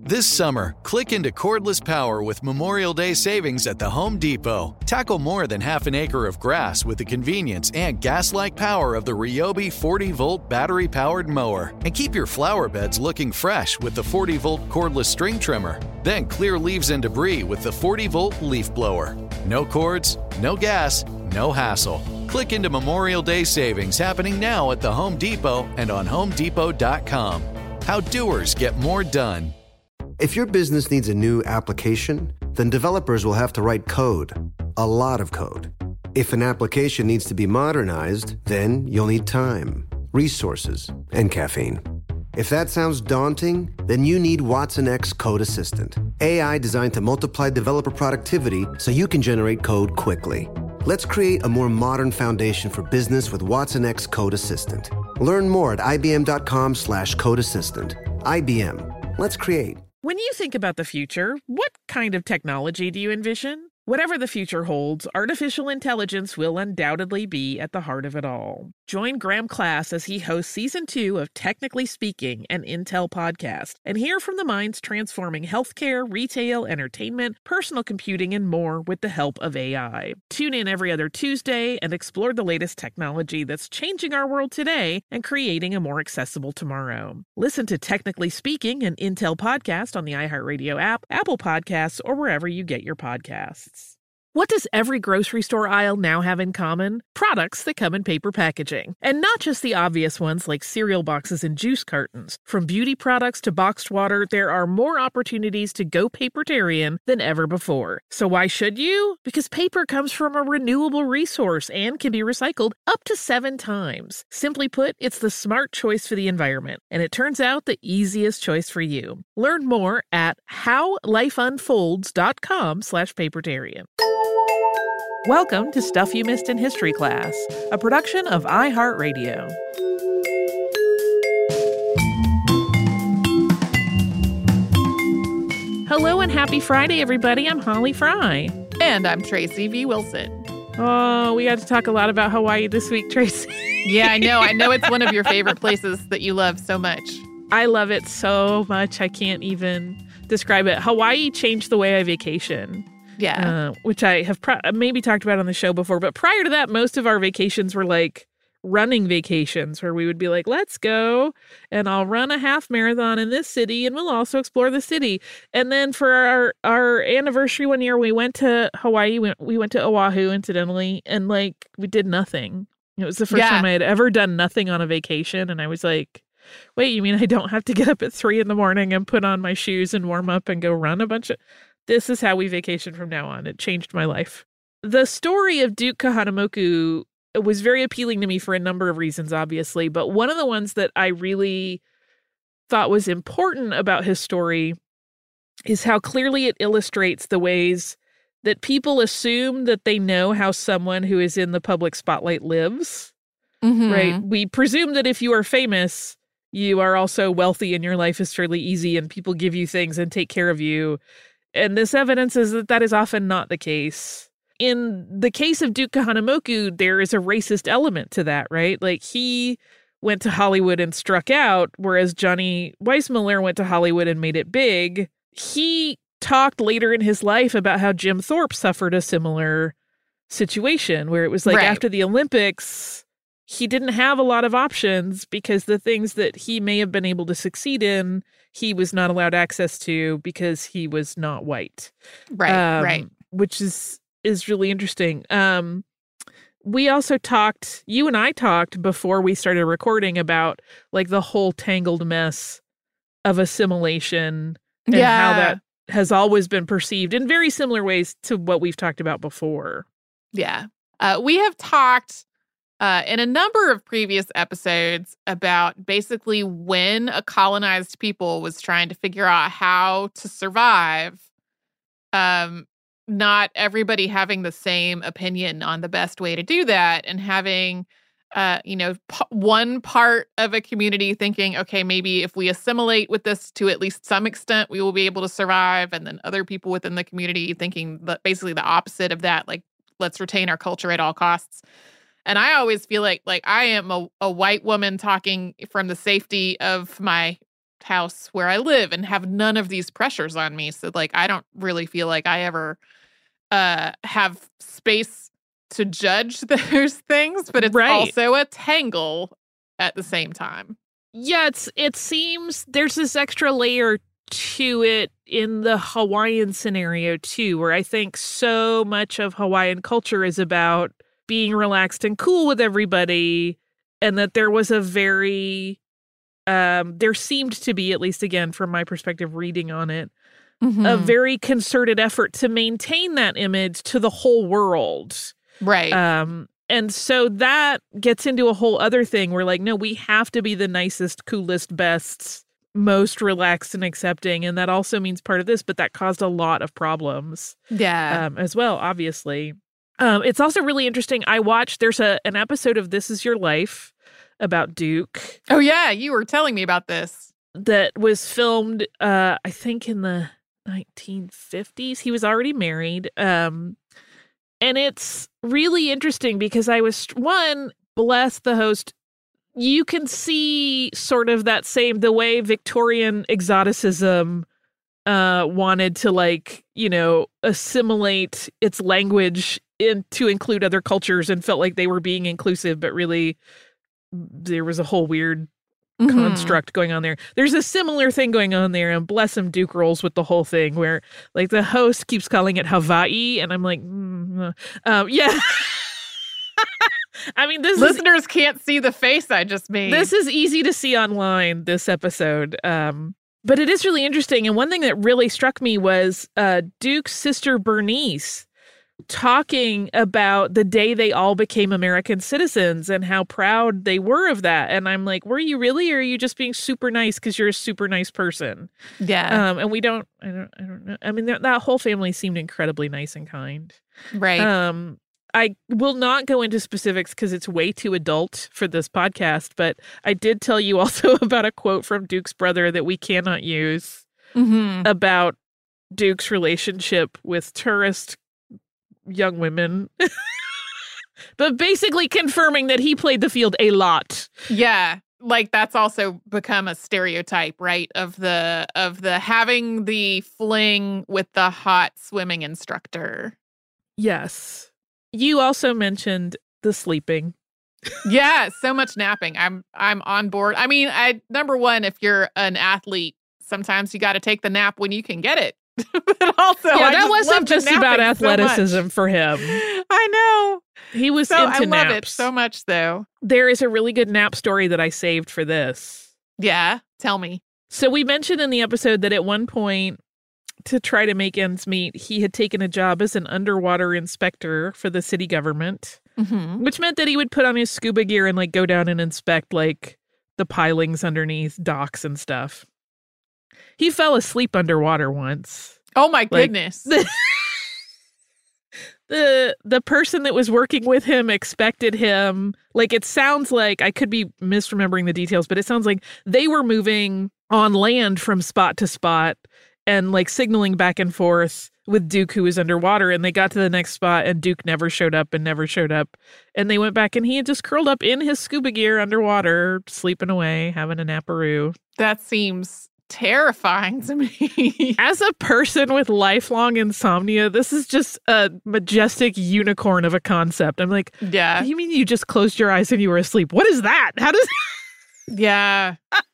This summer, click into cordless power with Memorial Day savings at the Home Depot. Tackle more than half an acre of grass with the convenience and gas-like power of the Ryobi 40-volt battery-powered mower. And keep your flower beds looking fresh with the 40-volt cordless string trimmer. Then clear leaves and debris with the 40-volt leaf blower. No cords, no gas, no hassle. Click into Memorial Day savings happening now at the Home Depot and on HomeDepot.com. How doers get more done. If your business needs a new application, then developers will have to write code, a lot of code. If an application needs to be modernized, then you'll need time, resources, and caffeine. If that sounds daunting, then you need Watson X Code Assistant, AI designed to multiply developer productivity so you can generate code quickly. Let's create a more modern foundation for business with Watson X Code Assistant. Learn more at ibm.com/codeassistant. IBM. Let's create. When you think about the future, what kind of technology do you envision? Whatever the future holds, artificial intelligence will undoubtedly be at the heart of it all. Join Graham Class as he hosts Season 2 of Technically Speaking, an Intel podcast, and hear from the minds transforming healthcare, retail, entertainment, personal computing, and more with the help of AI. Tune in every other Tuesday and explore the latest technology that's changing our world today and creating a more accessible tomorrow. Listen to Technically Speaking, an Intel podcast on the iHeartRadio app, Apple Podcasts, or wherever you get your podcasts. What does every grocery store aisle now have in common? Products that come in paper packaging. And not just the obvious ones like cereal boxes and juice cartons. From beauty products to boxed water, there are more opportunities to go papertarian than ever before. So why should you? Because paper comes from a renewable resource and can be recycled up to 7 times. Simply put, it's the smart choice for the environment. And it turns out the easiest choice for you. Learn more at howlifeunfolds.com/papertarian. Welcome to Stuff You Missed in History Class, a production of iHeartRadio. Hello and happy Friday, everybody. I'm Holly Fry. And I'm Tracy V. Wilson. Oh, we got to talk a lot about Hawaii this week, Tracy. Yeah, I know. I know it's one of your favorite places that you love so much. I love it so much. I can't even describe it. Hawaii changed the way I vacation. Yeah. Which I have maybe talked about on the show before. But prior to that, most of our vacations were like running vacations where we would be like, let's go and I'll run a half marathon in this city and we'll also explore the city. And then for our anniversary one year, we went to Hawaii. We went to Oahu, incidentally, and like we did nothing. It was the first time I had ever done nothing on a vacation. And I was like, wait, you mean I don't have to get up at 3 a.m. and put on my shoes and warm up and go run a bunch of... This is how we vacation from now on. It changed my life. The story of Duke Kahanamoku was very appealing to me for a number of reasons, obviously. But one of the ones that I really thought was important about his story is how clearly it illustrates the ways that people assume that they know how someone who is in the public spotlight lives. Mm-hmm. Right? We presume that if you are famous, you are also wealthy and your life is fairly easy and people give you things and take care of you. And this evidence is that that is often not the case. In the case of Duke Kahanamoku, there is a racist element to that, right? Like he went to Hollywood and struck out, whereas Johnny Weissmuller went to Hollywood and made it big. He talked later in his life about how Jim Thorpe suffered a similar situation where it was like after the Olympics, he didn't have a lot of options because the things that he may have been able to succeed in, he was not allowed access to because he was not white. Right. Which is really interesting. We also talked, you and I talked before we started recording about like the whole tangled mess of assimilation and how that has always been perceived in very similar ways to what we've talked about before. Yeah. We have talked in a number of previous episodes about basically when a colonized people was trying to figure out how to survive, not everybody having the same opinion on the best way to do that, and having, one part of a community thinking, okay, maybe if we assimilate with this to at least some extent, we will be able to survive. And then other people within the community thinking basically the opposite of that, like, let's retain our culture at all costs. And I always feel like I am a white woman talking from the safety of my house where I live and have none of these pressures on me. So like, I don't really feel like I ever have space to judge those things, but it's also a tangle at the same time. Yeah, it seems there's this extra layer to it in the Hawaiian scenario too, where I think so much of Hawaiian culture is about being relaxed and cool with everybody, and that there was a very there seemed to be, at least again from my perspective reading on it, a very concerted effort to maintain that image to the whole world. Right. And so that gets into a whole other thing where, like, no, we have to be the nicest, coolest, best, most relaxed and accepting. And that also means part of this, but that caused a lot of problems. Yeah. As well, obviously. It's also really interesting. I watched, there's an episode of This Is Your Life about Duke. Oh, yeah. You were telling me about this. That was filmed, I think, in the 1950s. He was already married. And it's really interesting because I was, bless the host, you can see sort of that same, the way Victorian exoticism wanted to, like, you know, assimilate its language to include other cultures and felt like they were being inclusive, but really there was a whole weird construct going on there. There's a similar thing going on there, and bless him, Duke rolls with the whole thing where, like, the host keeps calling it Hawaii, and I'm like, yeah. I mean, listeners can't see the face I just made. This is easy to see online, this episode. But it is really interesting. And one thing that really struck me was Duke's sister Bernice talking about the day they all became American citizens and how proud they were of that. And I'm like, were you really, or are you just being super nice because you're a super nice person? Yeah. And I don't know. I mean, that whole family seemed incredibly nice and kind. Right. I will not go into specifics because it's way too adult for this podcast, but I did tell you also about a quote from Duke's brother that we cannot use about Duke's relationship with tourist young women, but basically confirming that he played the field a lot. Yeah. Like, that's also become a stereotype, right? Of the having the fling with the hot swimming instructor. Yes. You also mentioned the sleeping. Yeah, so much napping. I'm on board. I mean, number one, if you're an athlete, sometimes you got to take the nap when you can get it. But also, yeah, that wasn't just about athleticism for him. I know. He was into naps. I love it so much, though. There is a really good nap story that I saved for this. Yeah, tell me. So we mentioned in the episode that at one point, to try to make ends meet, he had taken a job as an underwater inspector for the city government, which meant that he would put on his scuba gear and, like, go down and inspect, like, the pilings underneath docks and stuff. He fell asleep underwater once. Oh my goodness. The person that was working with him expected him, like, it sounds like, I could be misremembering the details, but it sounds like they were moving on land from spot to spot and, like, signaling back and forth with Duke, who was underwater, and they got to the next spot and Duke never showed up. And they went back and he had just curled up in his scuba gear underwater, sleeping away, having a naparoo. That seems terrifying to me. As a person with lifelong insomnia, this is just a majestic unicorn of a concept. I'm like, yeah. You mean you just closed your eyes and you were asleep? What is that? How does... Yeah.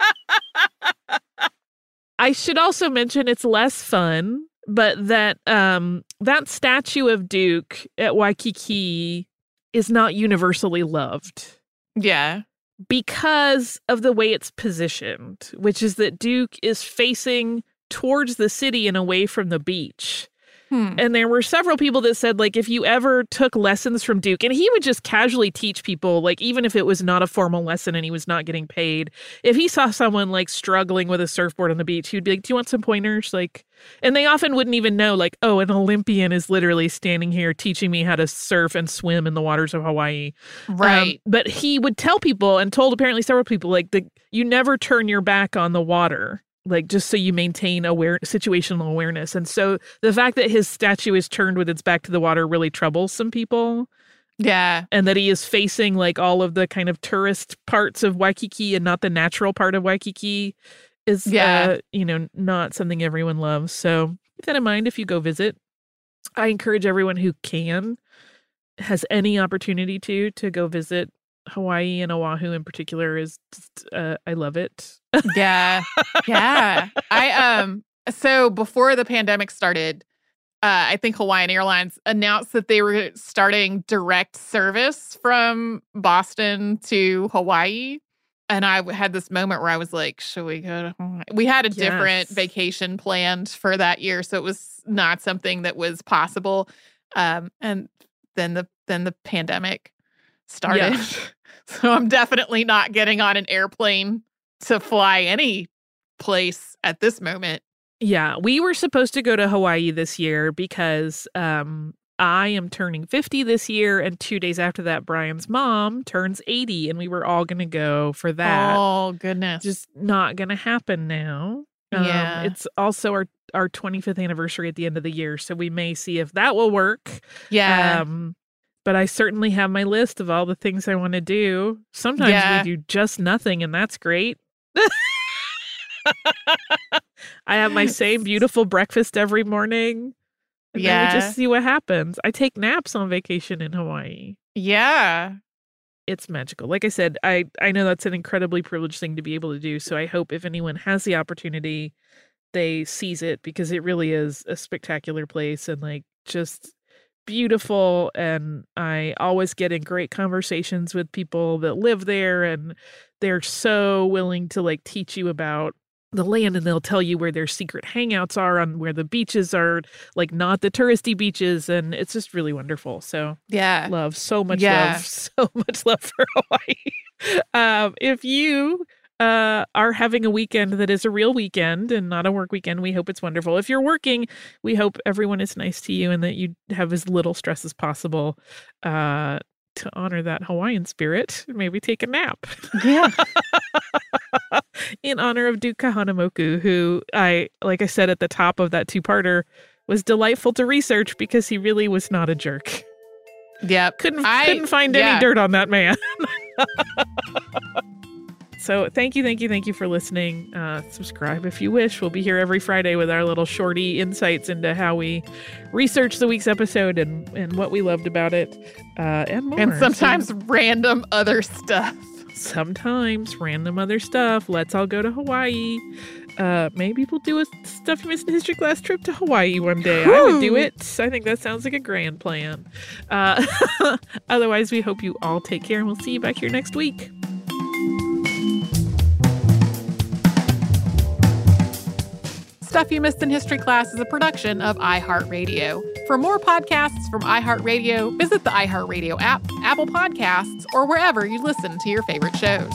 I should also mention it's less fun, but that that statue of Duke at Waikiki is not universally loved. Yeah. Because of the way it's positioned, which is that Duke is facing towards the city and away from the beach. And there were several people that said, like, if you ever took lessons from Duke, and he would just casually teach people, like, even if it was not a formal lesson and he was not getting paid, if he saw someone, like, struggling with a surfboard on the beach, he'd be like, do you want some pointers? Like, and they often wouldn't even know, like, oh, an Olympian is literally standing here teaching me how to surf and swim in the waters of Hawaii. Right. But he would tell people, and told apparently several people, like, you never turn your back on the water. Like, just so you maintain situational awareness. And so the fact that his statue is turned with its back to the water really troubles some people. Yeah. And that he is facing, like, all of the kind of tourist parts of Waikiki and not the natural part of Waikiki is, not something everyone loves. So keep that in mind if you go visit. I encourage everyone who has any opportunity to go visit Hawaii, and Oahu in particular is just, I love it. Yeah. Yeah. So before the pandemic started, I think Hawaiian Airlines announced that they were starting direct service from Boston to Hawaii. And I had this moment where I was like, should we go to Hawaii? We had a different vacation planned for that year, so it was not something that was possible. And then the pandemic started. Yeah. So I'm definitely not getting on an airplane to fly any place at this moment. Yeah, we were supposed to go to Hawaii this year because I am turning 50 this year, and 2 days after that, Brian's mom turns 80, and we were all going to go for that. Oh, goodness. Just not going to happen now. Yeah. It's also our 25th anniversary at the end of the year, so we may see if that will work. Yeah. But I certainly have my list of all the things I want to do. Sometimes we do just nothing, and that's great. I have my same beautiful breakfast every morning. And then we just see what happens. I take naps on vacation in Hawaii. Yeah. It's magical. Like I said, I know that's an incredibly privileged thing to be able to do. So I hope if anyone has the opportunity, they seize it, because it really is a spectacular place and like just beautiful. And I always get in great conversations with people that live there, and they're so willing to like teach you about the land, and they'll tell you where their secret hangouts are, on where the beaches are, like not the touristy beaches, and it's just really wonderful. So love, so much love for Hawaii. If you are having a weekend that is a real weekend and not a work weekend, we hope it's wonderful. If you're working, we hope everyone is nice to you and that you have as little stress as possible. To honor that Hawaiian spirit, maybe take a nap. Yeah. In honor of Duke Kahanamoku, who like I said at the top of that two-parter, was delightful to research because he really was not a jerk. Yeah. Couldn't find any dirt on that man. So thank you for listening. Subscribe if you wish. We'll be here every Friday with our little shorty insights into how we research the week's episode and what we loved about it, and more. And sometimes random other stuff. Sometimes random other stuff. Let's all go to Hawaii. Maybe we'll do a Stuff You Missed in History Class trip to Hawaii one day. I would do it. I think that sounds like a grand plan. Otherwise, we hope you all take care, and we'll see you back here next week. Stuff You Missed in History Class is a production of iHeartRadio. For more podcasts from iHeartRadio, visit the iHeartRadio app, Apple Podcasts, or wherever you listen to your favorite shows.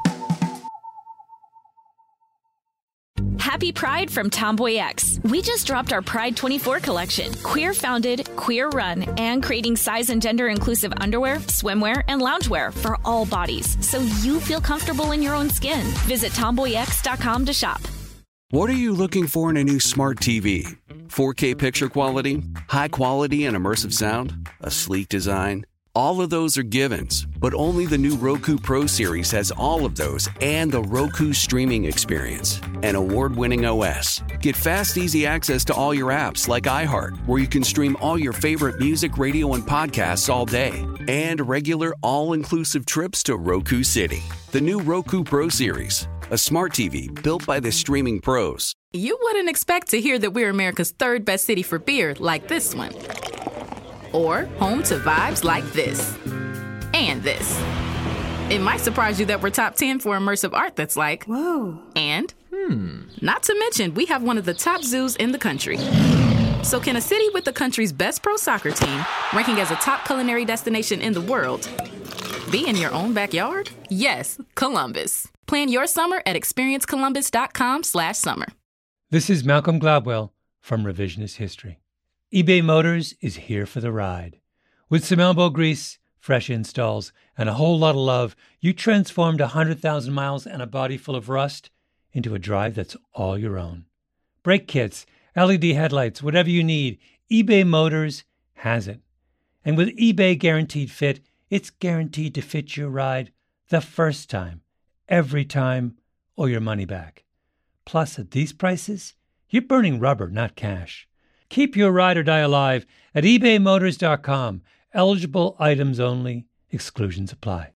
Happy Pride from Tomboy X. We just dropped our Pride 24 collection. Queer founded, queer run, and creating size and gender inclusive underwear, swimwear, and loungewear for all bodies, so you feel comfortable in your own skin. Visit tomboyx.com to shop. What are you looking for in a new smart TV? 4K picture quality? High quality and immersive sound? A sleek design? All of those are givens, but only the new Roku Pro Series has all of those and the Roku streaming experience, an award-winning OS. Get fast, easy access to all your apps like iHeart, where you can stream all your favorite music, radio, and podcasts all day, and regular all-inclusive trips to Roku City. The new Roku Pro Series, a smart TV built by the streaming pros. You wouldn't expect to hear that we're America's third best city for beer like this one. Or home to vibes like this. And this. It might surprise you that we're top 10 for immersive art that's like, whoa. And, not to mention, we have one of the top zoos in the country. So can a city with the country's best pro soccer team, ranking as a top culinary destination in the world, be in your own backyard? Yes, Columbus. Plan your summer at experiencecolumbus.com/summer. This is Malcolm Gladwell from Revisionist History. eBay Motors is here for the ride. With some elbow grease, fresh installs, and a whole lot of love, you transformed 100,000 miles and a body full of rust into a drive that's all your own. Brake kits, LED headlights, whatever you need, eBay Motors has it. And with eBay Guaranteed Fit, it's guaranteed to fit your ride the first time, every time, or your money back. Plus, at these prices, you're burning rubber, not cash. Keep your ride or die alive at ebaymotors.com. Eligible items only. Exclusions apply.